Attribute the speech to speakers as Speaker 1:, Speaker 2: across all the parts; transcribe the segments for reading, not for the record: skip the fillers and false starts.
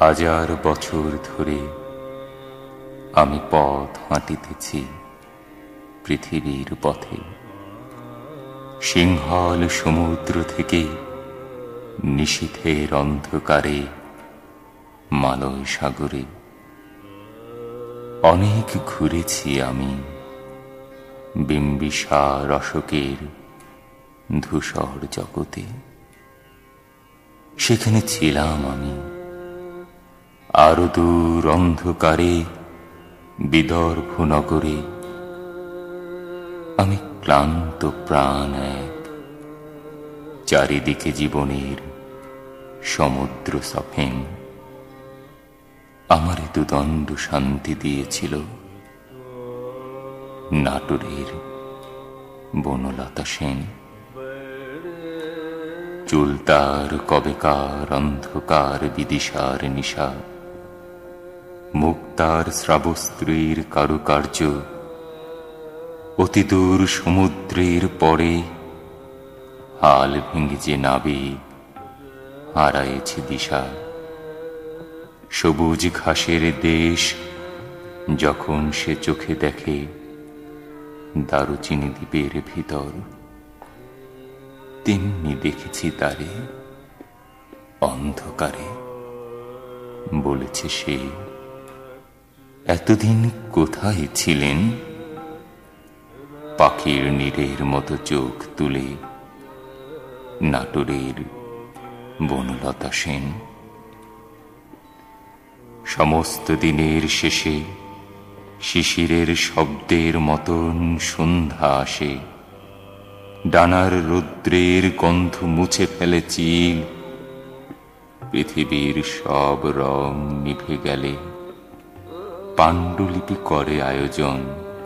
Speaker 1: হাজার বছর ধরে আমি পথ হাঁটিতেছি পৃথিবীর পথে। সিংহল সমুদ্র থেকে নিশীথের অন্ধকারে মালয় সাগরে অনেক ঘুরেছি আমি বিম্বিসার অশোকের ধূসর জগতে। সেখানে ছিলাম আমি আরো দূর অন্ধকারে বিদর্ভ নগরে। আমি ক্লান্ত প্রাণ এক, চারিদিকে জীবনের সমুদ্র সফেন। আমার দুদণ্ড শান্তি দিয়েছিল নাটোরের বনলতা সেন। চুলতার কবেকার অন্ধকার বিদিশার নিশা, মুক্তার শ্রাবস্ত্রীর কারুকার্য, অতিদূর সমুদ্রের পরে হাল ভেঙে যে নাবিক হারায়েছে দিশা। সবুজ ঘাসের দেশ যখন সে চোখে দেখে দারুচিনি দ্বীপের ভিতর, তেমনি দেখেছি তারে অন্ধকারে। বলেছে সে, এতদিন কোথায় ছিলেন? পাখির নীড়ের মতো চোখ তুলে নাটোরের বনলতা সেন। সমস্ত দিনের শেষে শিশিরের শব্দের মতন সন্ধ্যা আসে। ডানার রৌদ্রের গন্ধ মুছে ফেলে চিল। পৃথিবীর সব রং নিভে গেলে পাণ্ডুলিপি করে আয়োজন।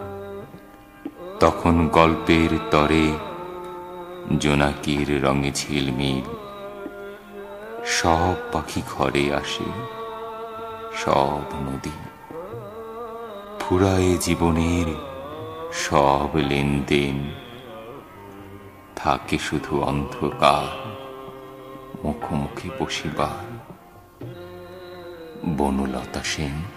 Speaker 1: তখন গল্পের তরে জোনাকির রঙে ঝিলমিল। সব পাখি ঘরে আসে, সব নদী ফুরায় জীবনের সব লেনদেন। থাকে শুধু অন্ধকার মুখোমুখি বসিবার বনলতা সেন।